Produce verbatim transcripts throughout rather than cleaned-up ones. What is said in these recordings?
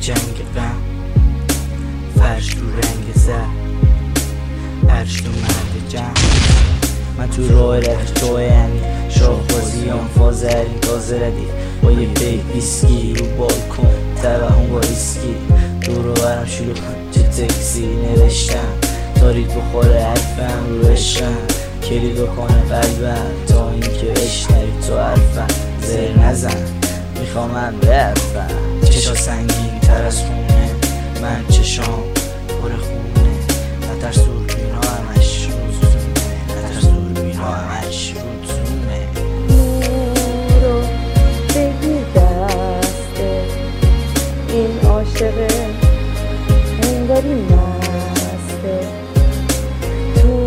جنگ غم، فرش تو رنگ زر، عرش تو مرد جمع. من تو راه رد توی یعنی شاخبازی هم فازرین تازه ردی با یه بیت بیسکی رو بالکن توهم با ایسکی دور و برم شلو چه تکسی نوشتم تاریک بخوره حرفم رو عشقم کلید بکنه قلبم تا اینکه بشنوی تو حرفم زر نزن میخوام من برفم چشا سنگین تر از خونه من چشام پر خونه نترس دوربین ها همش روزونه نترس دوربین ها همش روزونه نورو بگیر دسته این عاشقه انگاری مسته تو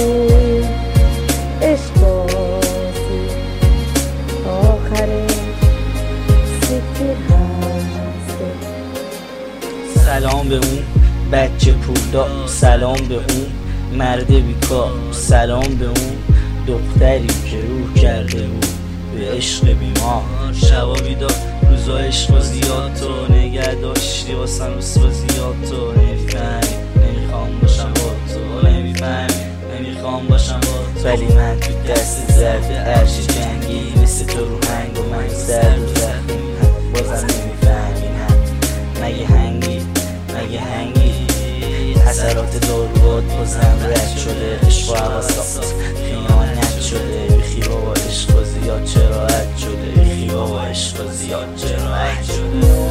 عشق بازی آخره سکر هسته. سلام به اون بچه پولدار، سلام به اون مرد بیکار، سلام به اون دختری که روح کرده بود به عشق بیمار. شبا بیدار روزا عشق و زیاد تو نگه داشتی واسم رسوا زیاد تو نمیفهمی نمیخوام باشم با تو نمیفهمی نمیخوام باشم با تو ولی من تو دست زرد عرش جنگی مثل تو رو هنگ و من زرد و زخمی بازم نمیفهمی مگه هنگی مگه هنگی حسرات داروات بازم رد شده عشق و حواسات خیانت شده بیخی بابا عشق و زیاد چرا رد شده بیخی بابا عشق و زیاد چرا رد شده